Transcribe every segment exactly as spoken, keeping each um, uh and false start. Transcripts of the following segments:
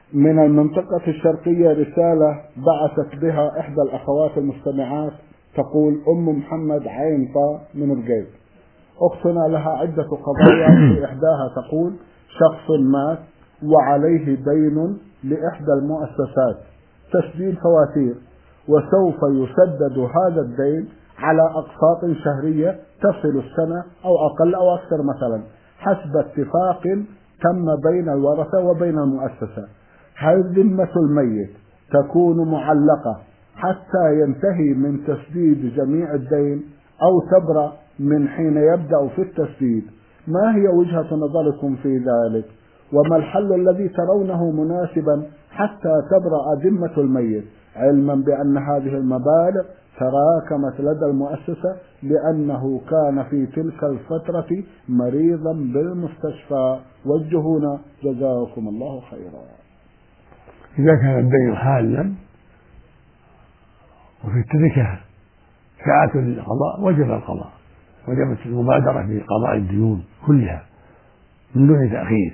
من المنطقة الشرقية رسالة بعثت بها إحدى الأخوات المستمعات، تقول: أم محمد عين طا من الجيب. أختنا لها عدة قضايا، في إحداها تقول: شخص مات وعليه دين لإحدى المؤسسات تسديد فواتير، وسوف يسدد هذا الدين على أقساط شهرية تصل السنة أو أقل أو أكثر مثلا، حسب اتفاق تم بين الورثة وبين المؤسسة. هل ذمة الميت تكون معلقة حتى ينتهي من تسديد جميع الدين أو تبرأ من حين يبدأ في التسديد؟ ما هي وجهة نظركم في ذلك؟ وما الحل الذي ترونه مناسبا حتى تبرأ ذمة الميت، علما بأن هذه المبالغ تراكمت لدى المؤسسة لأنه كان في تلك الفترة مريضا بالمستشفى؟ وجهونا جزاكم الله خيرا. إذا كان الدين حالا وفي التركة ساعة للقضاء وجب القضاء، وجبت المبادرة في قضاء الديون كلها من دون تأخير.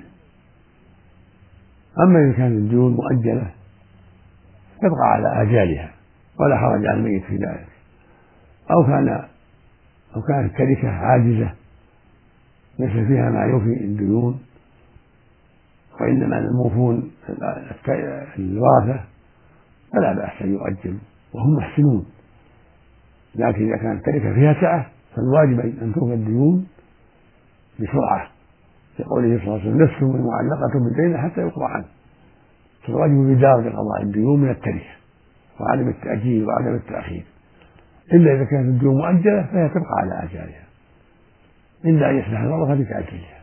أما إذا كانت الديون مؤجلة تبقى على آجالها ولا حرج على الميت في ذلك، أو كان أو كانت التركة عاجزة ليس فيها ما يوفي الديون، وإنما الموفون الورثة فلا بأس أن يؤجلوا وهم محسنون. لكن إذا كانت التركة فيها سعة فالواجب أن توفى الديون بسرعة، لقوله صلى الله عليه وسلم: نفس معلقة بالدين حتى يقضى عنه. فالواجب بدار قضاء الديون من التركة وعدم التأجيل وعدم التأخير، إلا إذا كانت الديون مؤجلة فهي تبقى على آجالها، إلا أن يسمح الورثة بتأجيلها.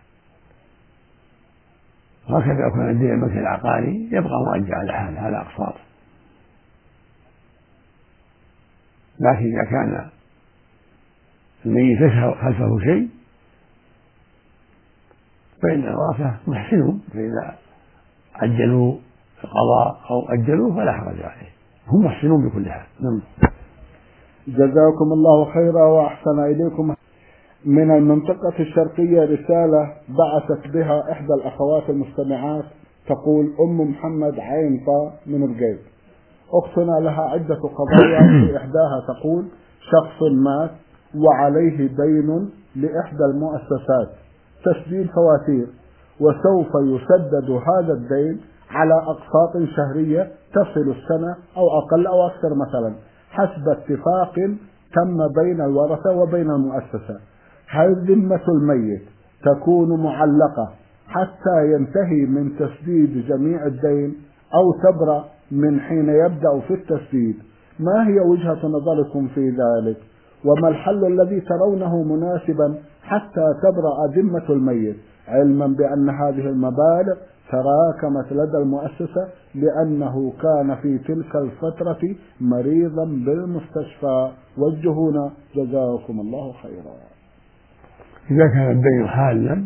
وهكذا كان الدين الملك العقاري يبقى مؤجل على حاله على أقساط. لكن إذا كان الميت خلفه شيء فإن الورثة محسنون، فإذا عجلوا القضاء أو أجلوا فلا حرج عليه، هم محسنون بكل حال. نعم. جزاكم الله خيرا وأحسن إليكم. من المنطقة الشرقية رسالة بعثت بها إحدى الأخوات المستمعات، تقول: أم محمد عين طا من الجيب. أختنا لها عدة قضايا، في إحداها تقول: شخص مات وعليه دين لإحدى المؤسسات تسديد فواتير، وسوف يسدد هذا الدين على أقساط شهرية تصل السنة أو أقل أو أكثر مثلا، حسب اتفاق تم بين الورثة وبين المؤسسة. هل ذمة الميت تكون معلقة حتى ينتهي من تسديد جميع الدين أو تبرأ من حين يبدأ في التسديد؟ ما هي وجهة نظركم في ذلك؟ وما الحل الذي ترونه مناسبا حتى تبرأ ذمة الميت، علما بأن هذه المبالغ تراكمت لدى المؤسسة لأنه كان في تلك الفترة مريضا بالمستشفى؟ وجهونا جزاكم الله خيرا. إذا كان الدين حالا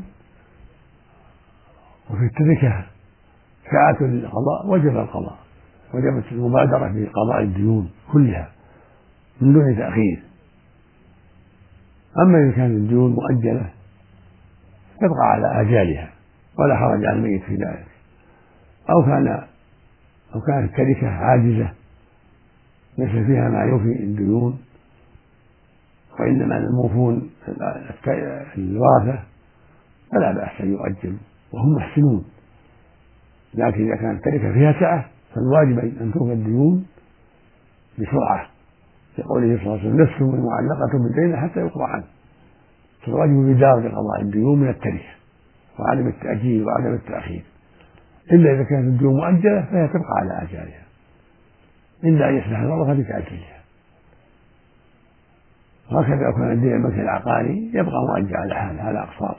وفي التركة ساعة للقضاء وجب القضاء، وجبت المبادرة في قضاء الديون كلها من دون تأخير. أما إذا كانت الديون مؤجلة تبقى على آجالها ولا حرج على الميت في ذلك، أو كان أو كانت التركة عاجزة ليس فيها ما يوفي الديون، وإنما الموفون الورثة فلا بأس أن يؤجلوا وهم محسنون. لكن إذا كانت التركة فيها سعة فالواجب أن توفى الديون بسرعة، لقوله صلى الله عليه وسلم: نفس معلقة بالدين حتى يقضى عنه. فالواجب بدار قضاء الديون من التركة وعدم التأجيل وعدم التأخير، إلا إذا كانت الديون مؤجلة فهي تبقى على آجالها، إلا أن يسمح الورثة بتأجيلها. وهكذا كان الدين الملك العقاري يبقى مؤجل على حاله على أقساط.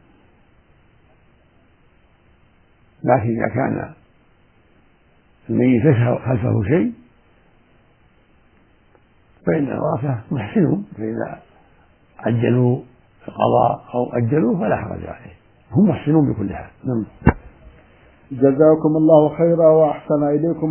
لكن إذا كان الميت خلفه شيء فإن الورثة محسنون، فإذا عجلوا القضاء أو أجلوا فلا حرج عليه، هم محسنون بكل حال. نعم. جزاكم الله خيرا وأحسن إليكم.